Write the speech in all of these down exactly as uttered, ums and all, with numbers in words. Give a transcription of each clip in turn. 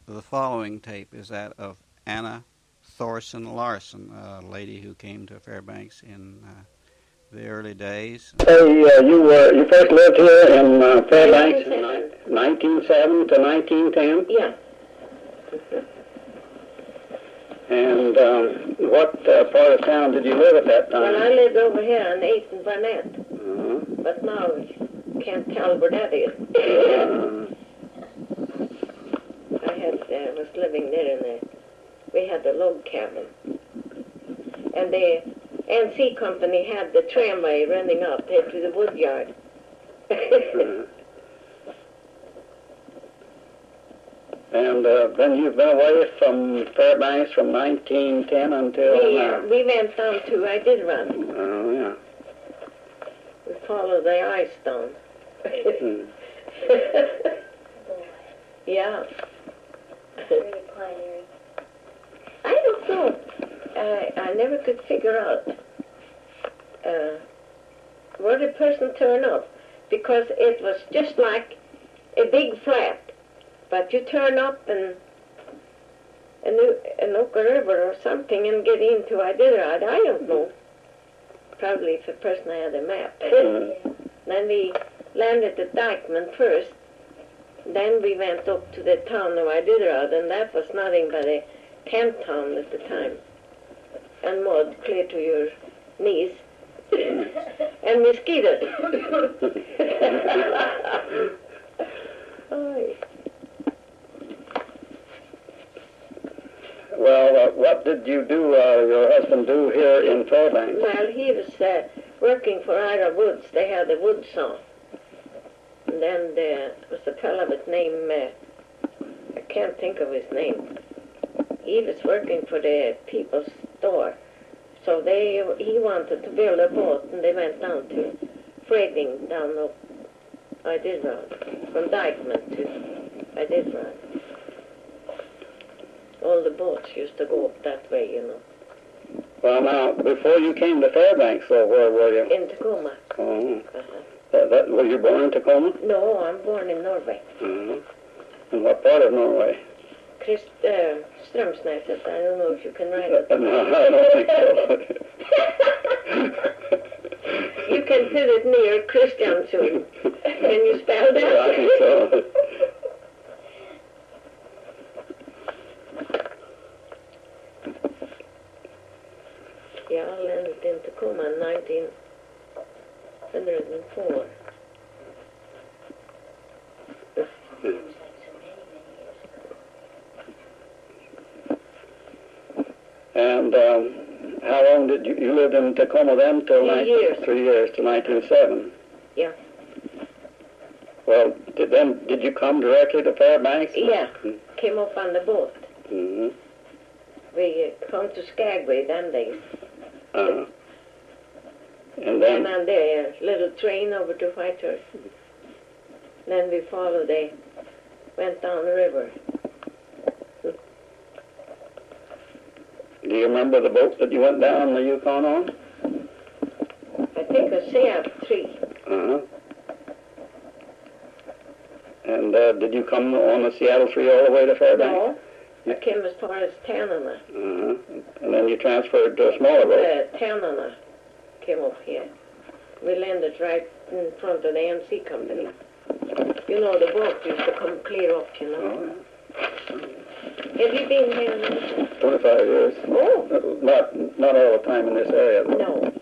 The following tape is that of Anna Thorson Larson, a lady who came to Fairbanks in uh, the early days. Say, uh, you uh, you first lived here in uh, Fairbanks in nineteen oh seven to nineteen ten? Yeah. And um, what uh, part of town did you live at that time? Well, I lived over here on eighth and Barnett. Uh-huh. But now you can't tell where that is. uh-huh. I had, uh, was living there in the, we had the log cabin. And the N C Company had the tramway running up there to the wood yard. uh-huh. And uh, then you've been away from Fairbanks from nineteen ten until we, now. uh, we went down to Iditarod. Oh, yeah. We followed the ice down. Hmm. Yeah. Really pioneering. I don't know. I, I never could figure out uh, where the person turned up, because it was just like a big flat. But you turn up and and and Oka River or something and get into Iditarod. I don't know. Probably if a person had a map. Then we landed at Dykeman first. Then we went up to the town of Iditarod, and that was nothing but a tent town at the time. And mud clear to your knees. And mosquitoes. Oh. Well, uh, what did you do, uh, your husband do here in Fairbanks? Well, he was uh, working for Ira Woods. They had a wood saw. And then there was a fellow with name, uh, I can't think of his name. He was working for the People's Store. So they, he wanted to build a boat, and they went down to freighting down up Iditarod, from Dykeman to Iditarod. All the boats used to go up that way, you know. Well, now, before you came to Fairbanks, though, where were you? In Tacoma. Oh. Uh-huh. That, that, were you born in Tacoma? No, I'm born in Norway. Uh-huh. And what part of Norway? Christ, uh, Strömsnäset. I don't know if you can write it. Uh, no, I don't think so. You can put it near Kristiansund. Can you spell that? Yeah, I think so. Yeah, I landed in Tacoma in nineteen oh four. And um, how long did you, you lived in Tacoma then? Till Three years. Three years, to nineteen oh seven. Yeah. Well, did, then did you come directly to Fairbanks? Yeah, came up on the boat. Mm-hmm. We uh, come to Skagway them days. Uh-huh. And And then, on the uh, little train over to Whitehurst. Then we followed, they went down the river. do you remember the boat that you went down the Yukon on? I think a Seat three. Uh-huh. And uh, did you come on the Seattle three all the way to Fairbanks? No, I came as far as Tanana. Uh-huh. And then you transferred to a smaller boat? Uh, Tanana came up here. We landed right in front of the N C Company. You know, the boat used to come clear up, you know. Oh, Have you been here now? twenty-five years. Oh, Uh, Not, not all the time in this area, though. no.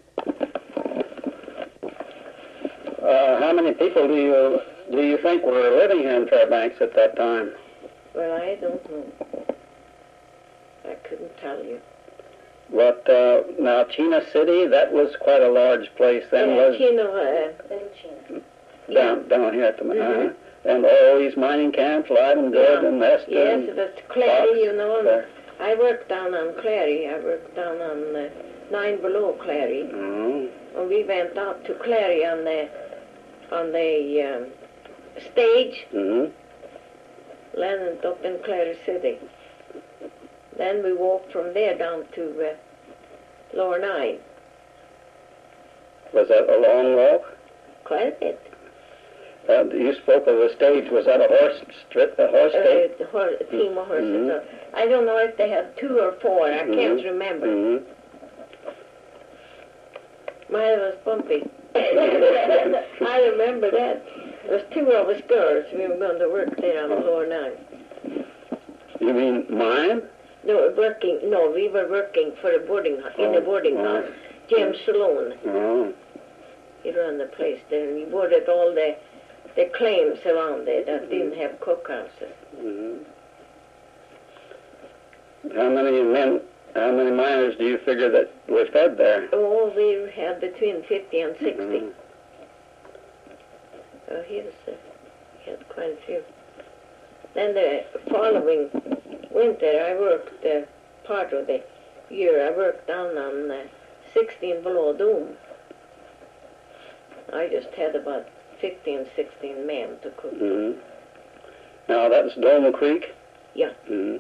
Uh, how many people do you do you think were living here in Fairbanks at that time? Well, I don't know. I couldn't tell you. But uh, now Chena City, that was quite a large place then, uh, was Chino, uh, Little Chino. down down here at the Mhm. uh, and all these mining camps, Lyden Good Yeah. and Esther. yes, and it was Clary, Fox you know. And there. I worked down on Clary. I worked down on uh, nine below Clary. Mhm. And we went up to Clary on the on the um, stage, Mhm. landed up in Clary City. Then we walked from there down to uh, Lower Nine. Was that a long walk? Quite a bit. uh, you spoke of a stage. Was that a horse, stri- a horse stage? Uh, horse, a team of horses. Mhm. Uh, I don't know if they had two or four. I can't Mhm. remember. Mhm. Mine was bumpy. I remember that. There was two of us girls. We were going to work there on the lower nine. You mean mine? No, working. No, we were working for a boarding house, in a Oh, boarding oh. house. James Saloon. Oh. He ran the place there, and he boarded all the the claims around there that didn't have cookhouses. Mhm. How many men, how many miners do you figure that were fed there? Oh, we had between fifty and sixty. Mhm. Oh, he was, uh, he had quite a few. Then the following winter, I worked uh, part of the year. I worked down on uh, sixteen below Doom. I just had about fifteen, sixteen men to cook. Mhm. Now that's Dome Creek? Yeah. Mhm.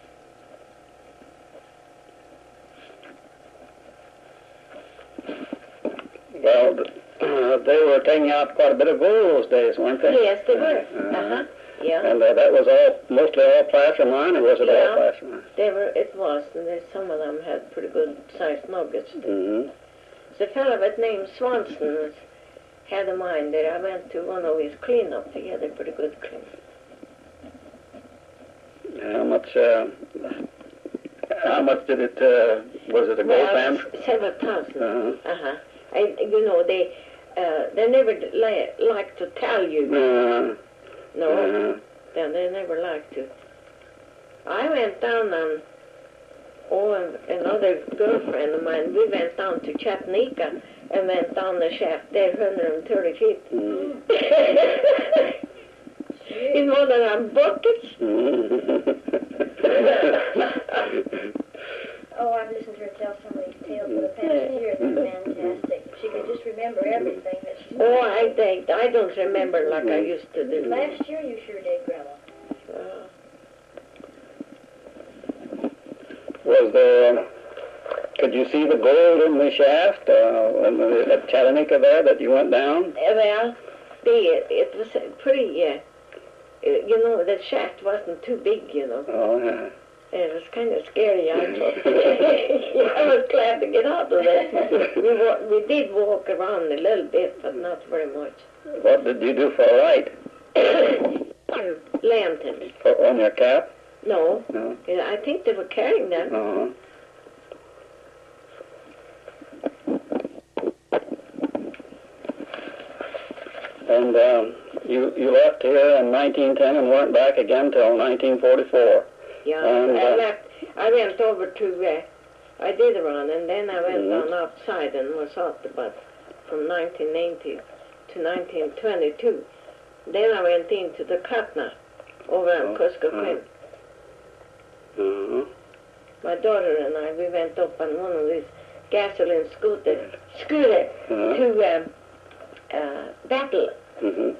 Well, uh, they were taking out quite a bit of gold those days, weren't they? Yes, they were. Uh-huh. Uh-huh. Yeah. And uh, that was all, mostly all placer mine, or was it Yeah. all placer mine? They were, it was, and they, some of them had pretty good sized nuggets. Mm-hmm. The fellow by the name Swanson was, had a mine there. I went to one of his cleanups. He had a pretty good clean. How much, uh, how much did it, uh, was it a gold Well, fan? s- several thousand. Uh-huh. Uh-huh. I, you know, they, uh, they never d- li- like to tell you. Uh, No, uh, then they never like to. I went down on, oh, and another girlfriend of mine, we went down to Chattanooga and went down the shaft there, one hundred thirty feet. mm, In one of them buckets. mm. Oh, I've listened to her tell some of these tales for the past year. They're fantastic. She can just remember everything that she's Oh, I think, I don't remember like I used to do. Last year you sure did, Grandma. Uh, Was there, could you see the gold in the shaft, uh, in the, at Chattanooga there that you went down? well, the, it was pretty, uh, you know, the shaft wasn't too big, you know. Oh, yeah. It was kind of scary, I thought. I was glad to get out of that. We, wa- we did walk around a little bit, but not very much. What did you do for a light? Lantern. For, on your cap? No, No. yeah, I think they were carrying that. Uh-huh. And um, you you left here in nineteen ten and weren't back again till nineteen forty-four. Yeah, And, I uh, left. I went over to, uh, I did run, and then I went Mhm. on outside and was out about from nineteen ninety to nineteen twenty-two. Then I went into the Katna over on Oh, Kuskokwin. Uh-huh. My daughter and I, we went up on one of these gasoline scooter, scooter Uh-huh. to um, uh, Battle. Mm-hmm.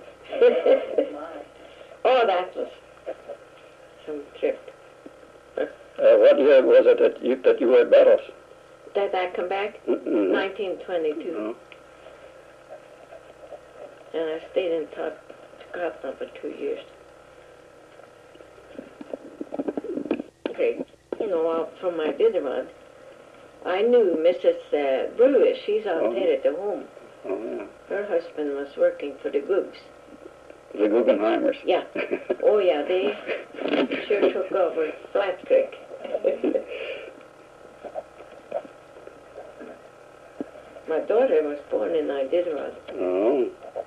Oh, that was some trip. Uh, what year was it that you, that you were at Battles? That I come back, Mm-hmm. nineteen twenty-two. Oh. And I stayed in Tot- Katna for two years. Okay, you know, out from my Biderman, I knew Missus Uh, Brewer. She's out Oh. there at the home. Oh, yeah. Her husband was working for the Googs. The Guggenheimers. Yeah. Oh, yeah, they sure took over Flat Creek. My daughter was born in Iditarod. Oh.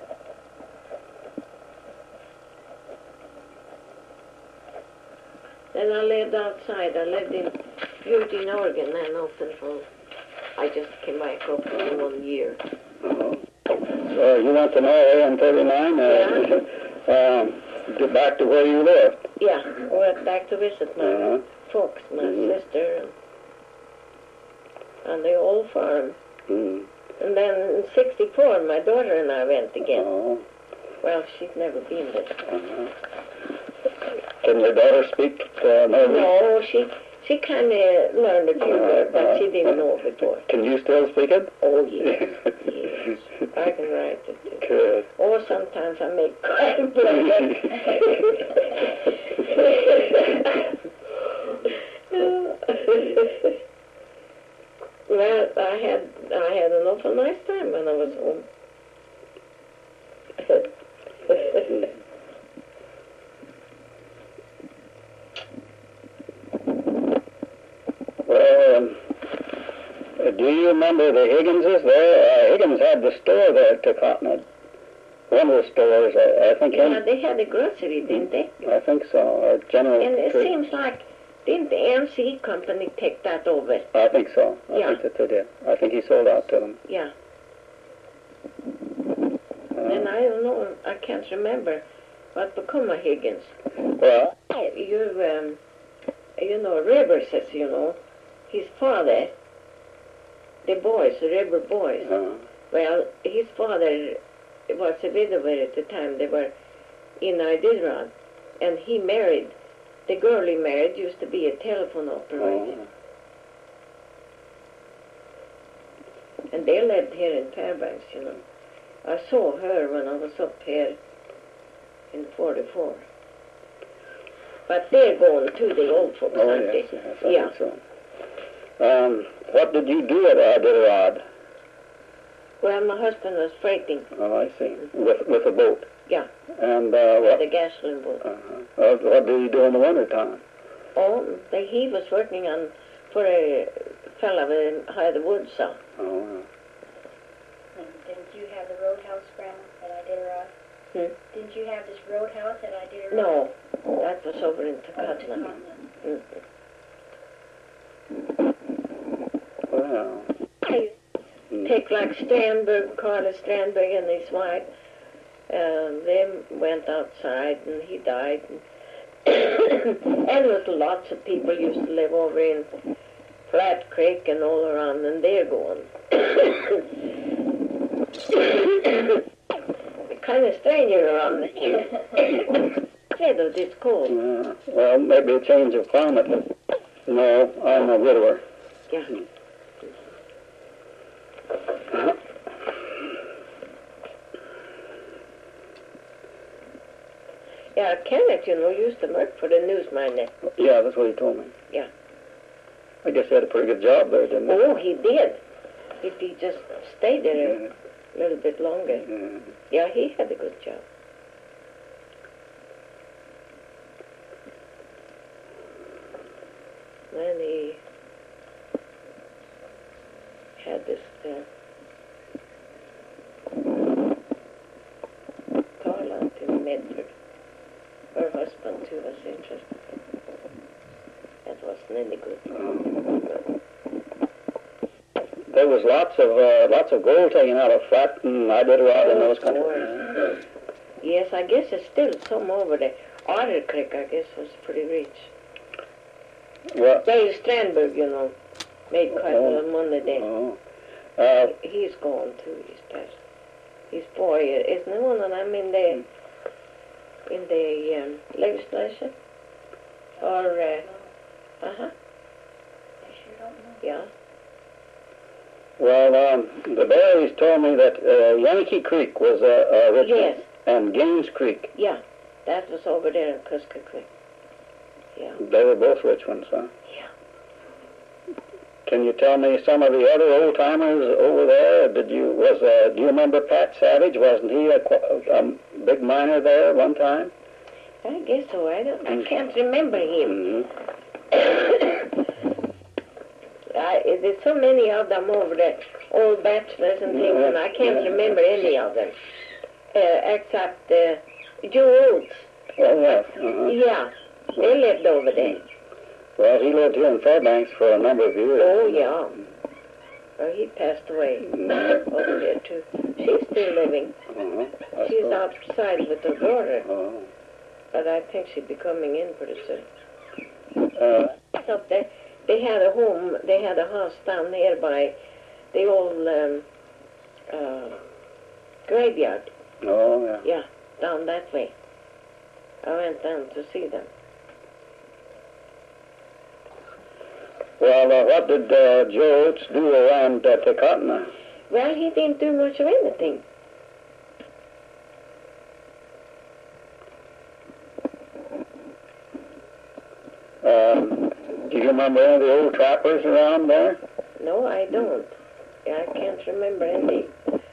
Then I lived outside. I lived in Eugene, Oregon, and often for, I just came back up for one year. Oh. So you went to Norway in thirty-nine, uh, um, to back to where you lived. Yeah, I went back to visit my Uh-huh. folks, my Mhm. sister, and on the old farm. Mm. And then in sixty-four, my daughter and I went again. Oh. Well, she'd never been there. Uh-huh. Can your daughter speak uh, Norwegian? No, she she kind of learned a few words, but she didn't know before. Can you still speak it? Oh, yes, yes. I can write it too. Good. Or sometimes I make crime blanket. Well, I had I had an awful nice time when I was home. Well, um, uh, do you remember the Higginses there? Uh, Higgins had the store there at Tacotna. One of the stores, I, I think. Yeah, in, they had a grocery, didn't they? I think so. Or General. And it Treat- seems like, didn't the M C E company take that over? I think so. I Yeah. think that they did. I think he sold out to them. Yeah. Uh, And I don't know, I can't remember what become of Higgins. well, You, um, you know, Rivers, as you know, his father, the boys, the River boys, uh, well, his father was a widower at the time. They were in Iditarod, and he married, the girl he married used to be a telephone operator. oh, And they lived here in Fairbanks, you know. I saw her when I was up here in forty-four. But they're going too, the old folks, oh aren't yes, they? yes, I Yeah. think so. Um, what did you do at Iditarod? Well, my husband was freighting Oh, I see. With with a boat. Yeah. And uh, with what? a gasoline boat. Uh-huh. Uh, what did you do in the wintertime? Oh, the, he was working on for a fella that had a wood saw. Oh, And didn't you have the roadhouse, Grandma, at Iditarod? Hmm? Didn't you have this roadhouse at Iditarod? No, that was over in Oh, Tacotna. Tacotna. Mm. well. I Mm. take like Strandberg, Carter Strandberg and his wife. Um, they went outside and he died. And, and was lots of people used to live over in Flat Creek and all around, and they're gone. Kind of stranger around here. Instead of this cold. Uh, well, maybe a change of climate. But no, I'm a widower. Yeah. Yeah, Kenneth, you know, used to work for the Newsminder. Yeah, that's what he told me. Yeah. I guess he had a pretty good job there, didn't he? Oh, he did. If he just stayed there Yeah. a little bit longer. Yeah. Yeah, he had a good job. Then he had this uh, call out in Medford. Her husband, too, was interested. That wasn't any good. There was lots of uh, lots of gold taken out of Flat and Iditarod and those countries. Boy. Yes, I guess it's still some over there. Otter Creek, I guess, was pretty rich. Well, Dave Strandberg, you know, made quite a lot of money there. oh. Uh, He's gone too, he's passed. His boy, isn't the one of them in the, in the um, legislation? Or, uh, uh-huh, I sure don't know. yeah. well, um, the Barrys told me that uh, Yankee Creek was a, a rich Yes. one, and Gaines Creek. Yeah, that was over there in Kuska Creek. Yeah. They were both rich ones, huh? Yeah. Can you tell me some of the other old timers over there? Did you was uh, do you remember Pat Savage? Wasn't he a, qu- a big miner there at one time? I guess so. I don't. I can't remember him. Mm-hmm. I, there's so many of them over there, old bachelors and things, and I can't Yeah. remember any of them, uh, except uh, Joe Oates. Oh yes. Uh-huh. Yeah, they lived over there. Well, he lived here in Fairbanks for a number of years. Oh yeah. Oh, he passed away over there too. She's still living. Uh-huh. I She's suppose. outside with her daughter, Oh. but I think she'll be coming in pretty soon. Uh, Up there, they had a home. They had a house down there by the old um, uh, graveyard. oh yeah. Yeah, down that way. I went down to see them. Well, uh, what did uh, Joe Oates do around uh, Tacotna? Well, he didn't do much of anything. Um, do you remember any of the old trappers around there? No, I don't. I can't remember any.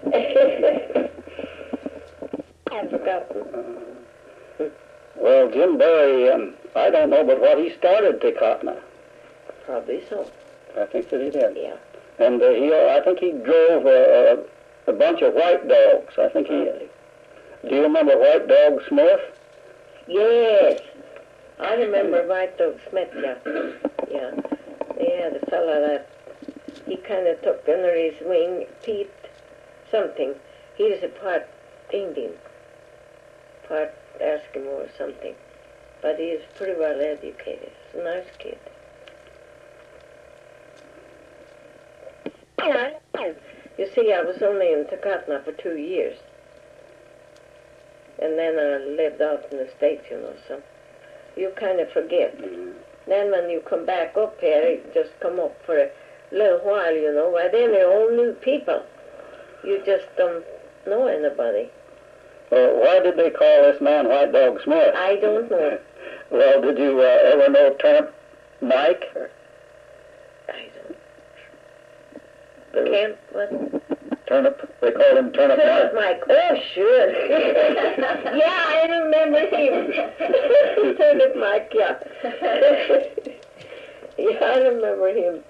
I've forgotten. Well, Jim Barry, um, I don't know, but what he started Tecotna. Probably so. I think that he did. Yeah. And uh, he, uh, I think he drove a, a, a bunch of white dogs. I think he. Do you remember White Dog Smith? Yes. I remember White Dog Smith, yeah. Yeah. They had a fella that he kind of took under his wing, Pete something. He was a part Indian, part Eskimo or something. But he is pretty well educated. He's a nice kid. You see, I was only in Tecotna for two years. And then I lived out in the States, you know, so you kind of forget. Mm-hmm. Then when you come back up here, you just come up for a little while, you know, why then they're all new people. You just don't know anybody. Well, why did they call this man White Dog Smith? I don't know. Well, did you uh, ever know Turnip Mike? I don't. There was Camp, what? Turnip, they called him Turnip Turnip Mike. Mike. Oh, sure. Yeah, I remember him. Turnip Mike, yeah. Yeah, I remember him.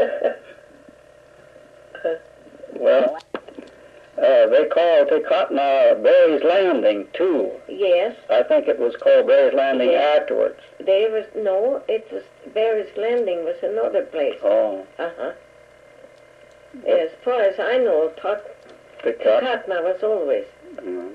Well, uh, they called Tecotna Barry's Landing, too. Yes. I think it was called Barry's Landing Yes. afterwards. There was, no, it was, Barry's Landing was another place. Oh, Uh-huh. As far as I know, Tot- Tecotna. Tecotna was always. Mm.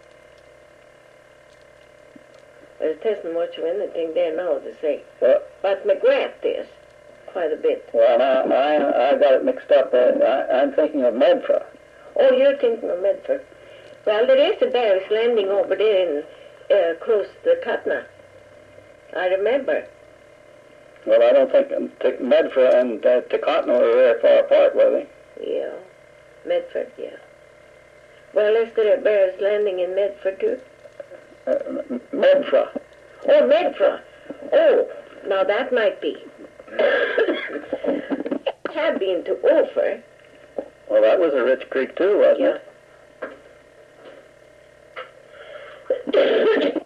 There isn't much of anything there now to say. Well, But McGrath is quite a bit. well now, I, I got it mixed up. Uh, I, I'm thinking of Medford. Oh, you're thinking of Medford. Well, there is a Barry's Landing over there in, uh, close to Tecotna. I remember. Well, I don't think um, Te- Medford and uh, Tecotna were very far apart, were they? Yeah. Medford, yeah. Well, is there a Barry's Landing in Medford, too? Uh, M- Medford. Oh, Medford. Oh, now that might be. I have been to Ophir. Well, that was a rich creek, too, wasn't Yeah. it?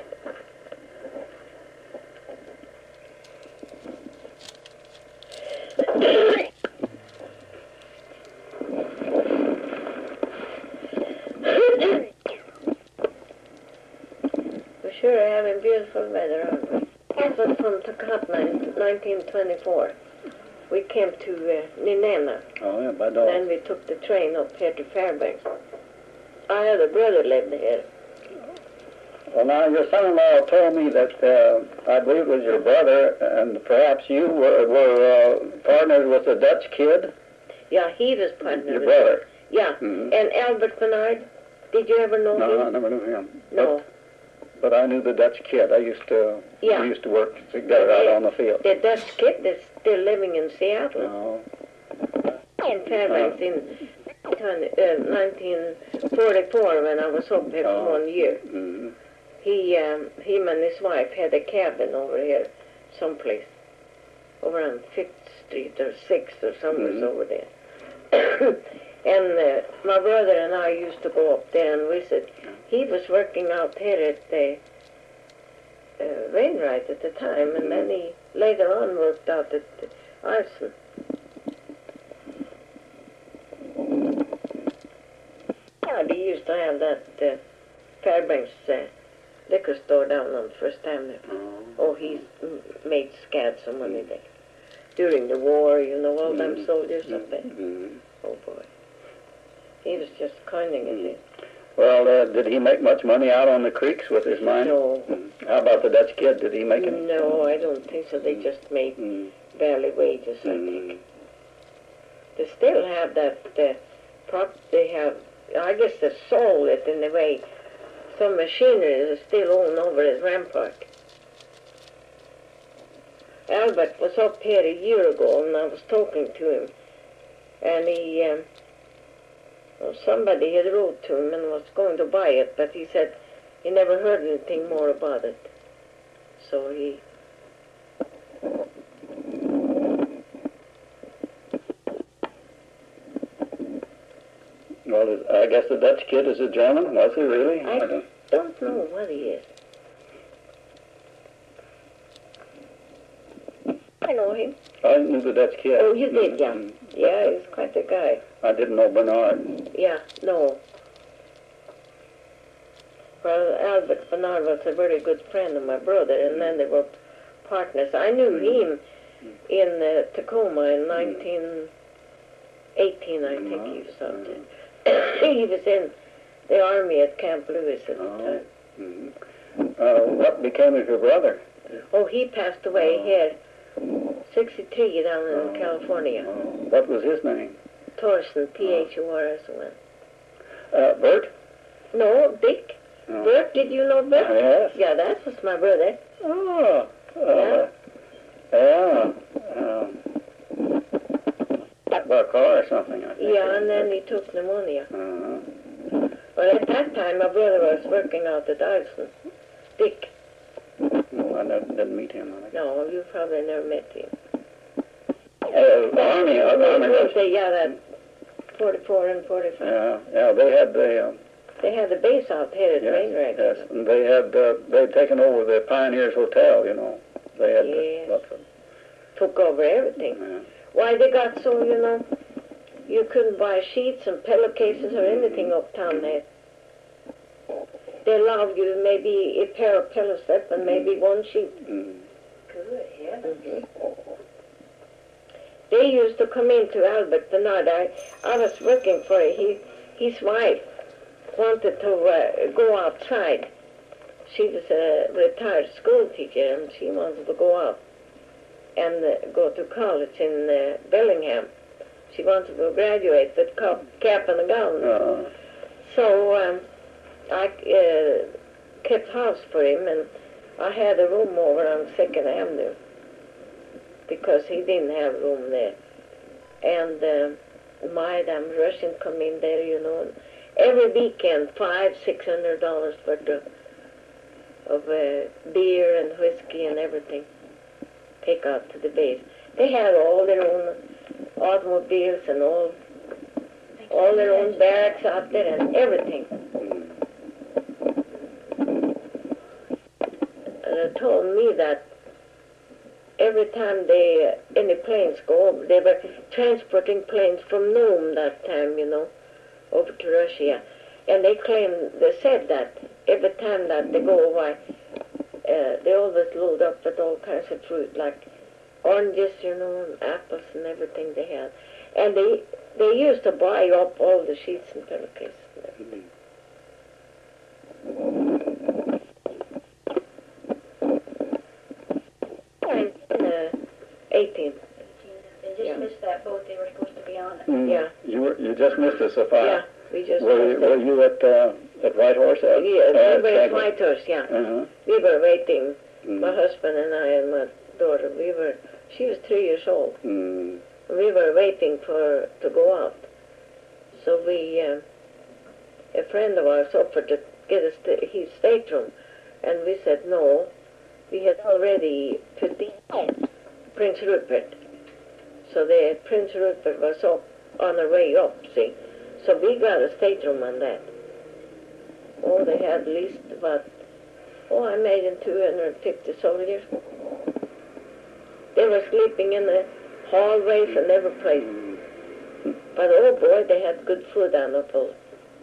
We're sure having beautiful weather, aren't we? I was from Tecotna in nineteen twenty-four. We came to uh, Nenana. Oh, yeah, by Then dog. we took the train up here to Fairbanks. I had a brother lived here. Well, now, your son-in-law told me that, uh, I believe it was your brother, and perhaps you were, were uh, partners with a Dutch kid? Yeah, he was partner Your with brother? Yeah. Mhm. And Albert Bernard, did you ever know No, I him? never knew him. No. But, but I knew the Dutch kid. I used to, Yeah. we used to work together out on the field. The Dutch kid that's still living in Seattle. Oh, In Fairbanks in uh, nineteen forty-four when I was up here Oh. for one year. mm-hmm. He, um, him and his wife had a cabin over here someplace. Over on Fifth Street or Sixth or somewhere Mhm. over there. And uh, my brother and I used to go up there and visit. He was working out here at the uh, Wainwright at the time, and then he later on worked out at Arson. Yeah, they used to have that uh, Fairbanks uh, liquor store down on First Avenue. Oh, he mm, made scad some money there. During the war, you know, all them Mhm. soldiers up there. Mm-hmm. Oh, boy. He was just coining it. Mhm. Well, uh, did he make much money out on the creeks with his mine? No. Mhm. How about the Dutch kid? Did he make any? No, I don't think so. They just made Mm. barely wages, I Mm. think. They still have that uh, prop. They have, I guess they sold it in a way. Some machinery is still owned over at Rampart. Albert was up here a year ago, and I was talking to him. And he, um, Well, somebody had wrote to him and was going to buy it, but he said he never heard anything more about it. So he... Well, I guess the Dutch kid is a German. Was he really? I don't, don't know what he is. I know him. I knew the Dutch kid. Oh, you did, yeah. Mm. Yeah, he's quite a guy. I didn't know Bernard. Yeah, no. Well, Albert Bernard was a very good friend of my brother, and then they were partners. I knew him in uh, Tacoma in nineteen eighteen, I think he was out there. He was in the army at Camp Lewis at the Oh. time. Mm-hmm. Uh, what became of your brother? Oh, he passed away Oh. here, sixty-three, down in Oh. California. Oh. What was his name? Thorson, T H O R S O N. Uh, Bert? No, Dick. Oh. Bert, did you know Bert? Yes. Yeah, that was my brother. Oh. Uh, yeah. Um, about a car or something, I think. Yeah, and then he took pneumonia. Uh-huh. Well, at that time, my brother was working out at Iceland. Dick. No, I never, didn't meet him. I think. No, you probably never met him. Uh, Army, uh, Army We'll was, say, yeah, that forty-four and forty-five. yeah, yeah, they had the, um, They had the base out here at yes, Wainwright. yes, and they had, uh, they'd taken over the Pioneers Hotel, you know. They had, Yes. lots of, Took over everything. yeah. Why, they got so, you know, you couldn't buy sheets and pillowcases or anything uptown there. They allowed you maybe a pair of pillow slip and maybe one sheet. Mm. Good heavens. Mhm. They used to come into Albert Bernard. I, I was working for he, his wife wanted to uh, go outside. She was a retired school teacher and she wanted to go out and uh, go to college in uh, Bellingham. She wanted to graduate with cap, cap and a gown. Uh, So um, I uh, kept house for him, and I had a room over on Second Avenue because he didn't have room there. And uh, my damn Russian come in there, you know, and every weekend five, six hundred dollars worth of, of uh, beer and whiskey and everything. Take out to the base. They had all their own automobiles and all all their own barracks out there and everything. And they told me that every time they, uh, any planes go over, they were transporting planes from Nome that time, you know, over to Russia. And they claimed, they said that every time that they go over, uh, they always load up with all kinds of fruit, like oranges, you know, and apples and everything they had. And they they used to buy up all the sheets and pillowcases and everything. Uh, eighteen. They just Yeah. missed that boat they were supposed to be on. mm. Yeah. You were, you just missed the Sophia. Yeah, we just... Were you, were you at, uh, at Whitehorse? yeah, At, we uh, were at Saginaw? Whitehorse, yeah. Uh-huh. We were waiting, Mm. my husband and I and my daughter. We were, she was three years old. Mm. We were waiting for to go out. So we, uh, a friend of ours offered to get us sta- his stateroom, and we said no. We had already put in Prince Rupert. So the Prince Rupert was up on the way up, see. So we got a stateroom on that. Oh, they had at least about, oh, I made in two hundred fifty soldiers. They were sleeping in the hallways and every place. But oh boy, they had good food on the boat.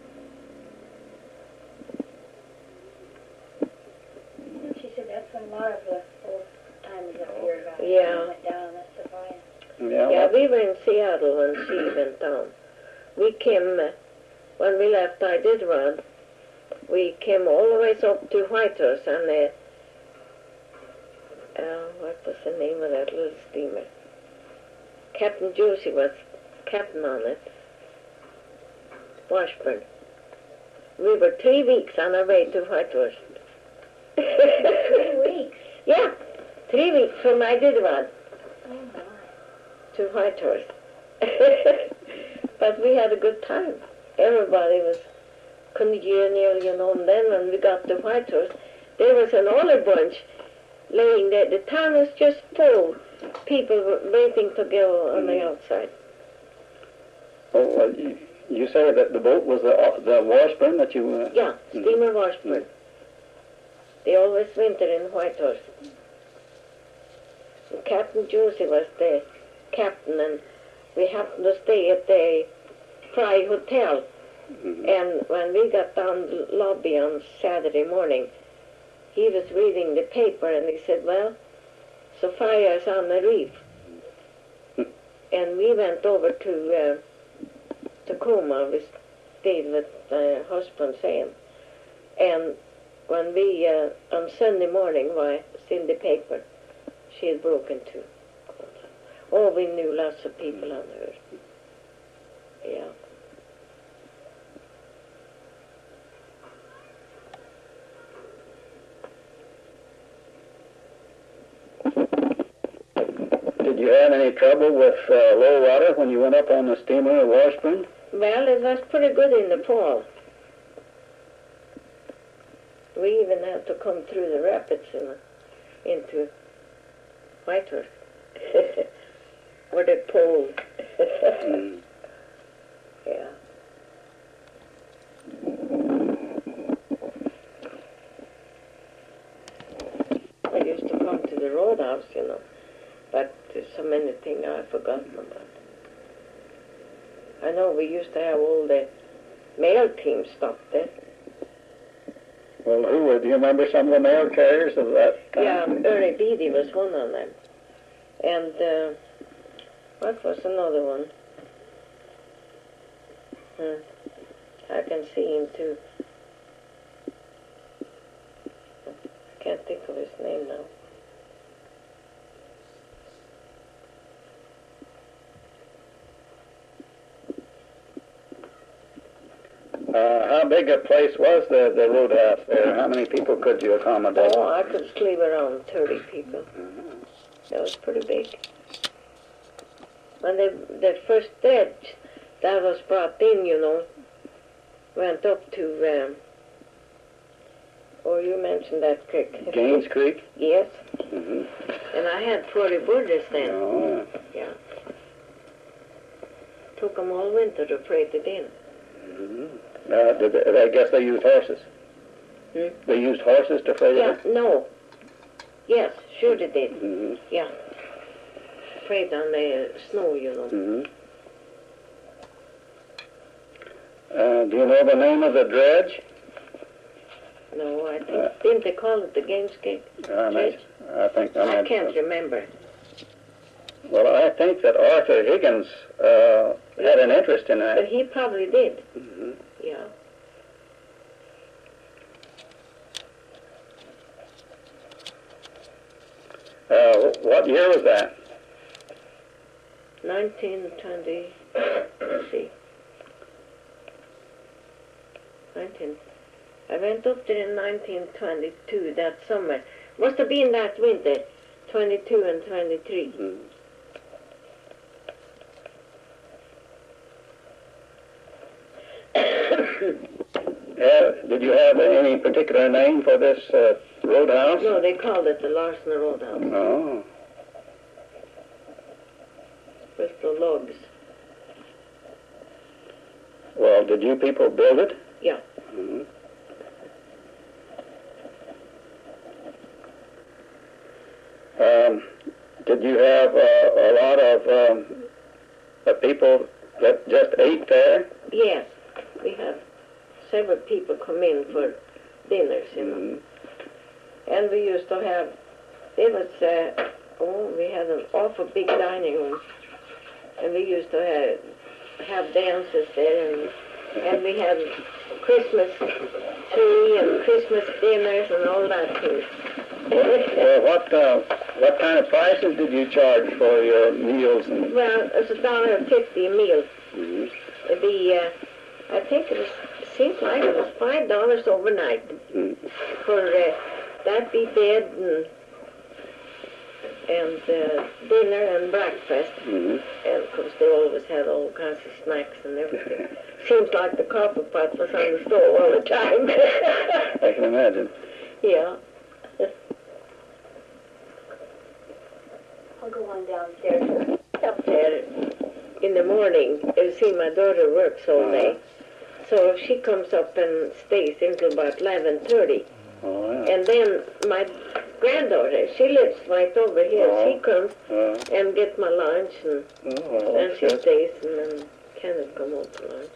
She said that's when a lot of the old timers up here got Yeah. went down on that Sophia. Yeah, Yeah, well, we were in Seattle when she went down. We came, uh, when we left Iditarod, we came all the way up to Whitehorse on the, uh, what was the name of that little steamer? Captain Josie was captain on it. Washburn. We were three weeks on our way to Whitehorse. Three weeks. Yeah, three weeks from Iditarod Oh my. to Whitehorse. But we had a good time. everybody was congenial, you know. And then when we got to Whitehorse, there was an olive bunch laying there. The town was just full. People were waiting to go on the outside. Oh, well, you, you say that the boat was the the Washburn that you... Uh, Yeah, steamer Washburn. They always winter in Whitehorse. And Captain Josie was the captain, and we happened to stay at the Fry Hotel. Mm-hmm. And when we got down the lobby on Saturday morning, he was reading the paper, and he said, well, Sophia's on the reef. And we went over to uh, Tacoma. We stayed with my husband, Sam. And when we, uh, on Sunday morning, why, it's in the paper, she had broken too. Oh, we knew lots of people on her. Yeah. Did you have any trouble with uh, low water when you went up on the steamer at Washburn? Well, it was pretty good in the fall. We even had to come through the rapids in, into Whitehorse. Where they pulled. Mm. Yeah. I used to come to the roadhouse, you know, but there's so many things I've forgotten about. I know we used to have all the mail teams stop there. Well, who were, do you remember some of the mail carriers of that time? Yeah, Early Beatty was one of them. And uh, what was another one? Hmm. I can see him too. I can't think of his name now. Uh, how big a place was the, the roadhouse there? How many people could you accommodate? Oh, I could sleep around thirty people. Mhm. That was pretty big. When they, the first dead that was brought in, you know, went up to, um, oh, you mentioned that creek. Gaines Creek? Yes. Mm-hmm. And I had forty boarders then. Oh, Yeah. Took them all winter to freight it in. mm-hmm. uh, did they, I guess they used horses. Hmm? They used horses to freight Yeah, it in? no. Yes, sure they did. Mm-hmm. Yeah. Freight on the snow, you know. Mm-hmm. Uh, do you know the name of the dredge? No, I think, Uh, didn't they call it the Gaines Creek? I, may, I think I, I might- can't remember. Well, I think that Arthur Higgins uh, had an interest in But that. he probably did. Mm-hmm. Yeah. Uh, what year was that? nineteen twenty, let's see. nineteen. I went up there in nineteen twenty-two, that summer. Must have been that winter, twenty-two and twenty-three. Mm. Uh, did you have any particular name for this uh, roadhouse? No, they called it the Larson Roadhouse Oh. with the logs. Well, did you people build it? Yeah. Mm-hmm. Um, did you have uh, a lot of um, uh, people that just ate there? Yes, we had several people come in for dinners, you know. Mm-hmm. And we used to have, it was, uh, oh, we had an awful big dining room. And we used to have, have dances there, and, and we had Christmas tree and Christmas dinners and all that too. Well, what uh, what kind of prices did you charge for your meals? And... Well, it's a dollar and fifty a meal. Mm-hmm. The, uh, I think it was, seems like it was five dollars overnight Mm-hmm. for uh, that be bed and and uh, dinner and breakfast. Mm-hmm. And of course, they always had all kinds of snacks and everything. Seems like the coffee pot was on the stove all the time. I can imagine. Yeah. I'll go on downstairs. Up there in the morning, you see, my daughter works all day. So she comes up and stays until about eleven thirty. Oh, yeah. And then my granddaughter, she lives right over here. Oh. She comes Uh, and get my lunch, and oh, well, then that's she good. stays, and then Kenneth come home for lunch.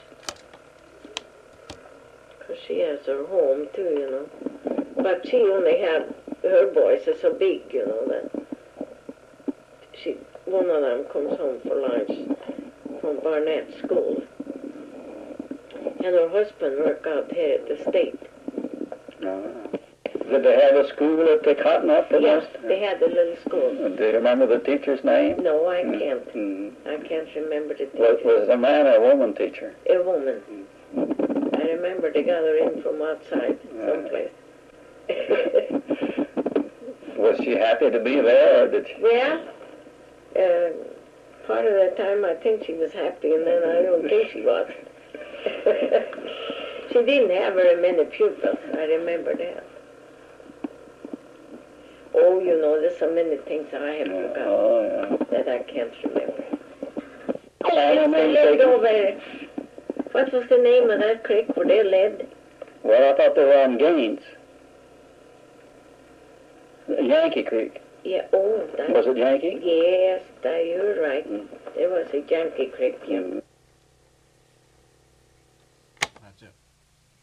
Because she has her home, too, you know. But she only had, her boys are so big, you know, that she, one of them comes home for lunch from Barnett School. And her husband worked out here at the state. Uh, did they have a school at the Cotton up the Yes, nest? they had a little school. Do you remember the teacher's name? No, I can't. Mm. I can't remember the Was, teacher. was it a man or a woman teacher? A woman. I remember they got her in from outside someplace. Was she happy to be there, or did she? Well, uh, part of the time I think she was happy, and then I don't think she was. She didn't have very many pupils, I remember that. Oh, you know, there's so many things I have forgotten Oh, yeah. that I can't remember. Well, Yes, they lived taken- over, what was the name of that creek where they lived? Well, I thought they were on Gaines. Yankee Creek. Yeah, oh, that, Was it Yankee? yes, that, you're right. Mm. There was a Yankee Creek, yeah. Mm.